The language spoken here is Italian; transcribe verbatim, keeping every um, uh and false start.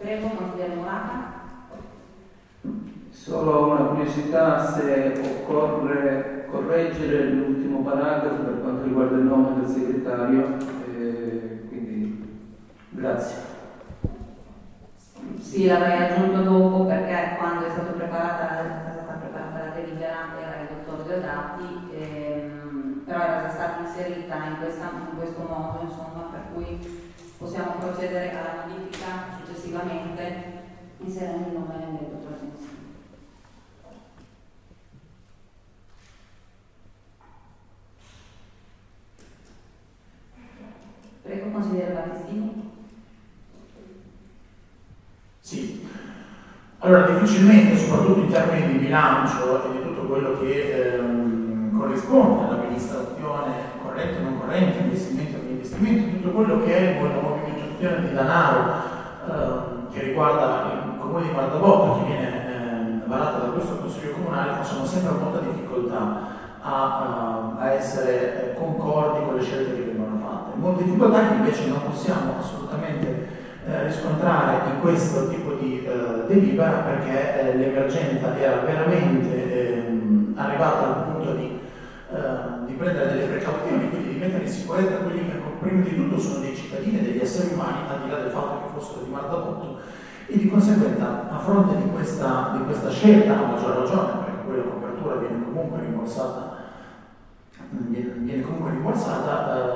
Prego, consigliere Morata. Solo una curiosità, se occorre correggere l'ultimo paragrafo per quanto riguarda il nome del segretario, eh, quindi grazie. Sì, l'avrei aggiunto dopo perché quando è stata preparata, è stata preparata la delibera era il dottor Deodati, ehm, però era già stata inserita in, questa, in questo modo, insomma, per cui possiamo procedere alla modifica successivamente inserendo il nome del dottor Deodati. Prego, consigliere Battistini. Sì, allora difficilmente, soprattutto in termini di bilancio e di tutto quello che ehm, corrisponde all'amministrazione corrente o non corrente, investimento o non investimento, tutto quello che è una mobilitazione di denaro ehm, che riguarda il comune di Martabotto, che viene ehm, varata da questo consiglio comunale, facciamo sempre molta difficoltà a, a essere eh, concordi con le scelte che vengono fatte. Molte difficoltà che invece non possiamo assolutamente Eh, riscontrare in questo tipo di eh, delibera, perché eh, l'emergenza era veramente ehm, arrivata al punto di, eh, di prendere delle precauzioni, quindi di mettere in sicurezza quelli che prima di tutto sono dei cittadini e degli esseri umani, al di là del fatto che fossero di Martabotto, e di conseguenza a fronte di questa, di questa scelta, a maggior ragione, perché quella copertura viene comunque rimborsata viene, viene comunque rimborsata,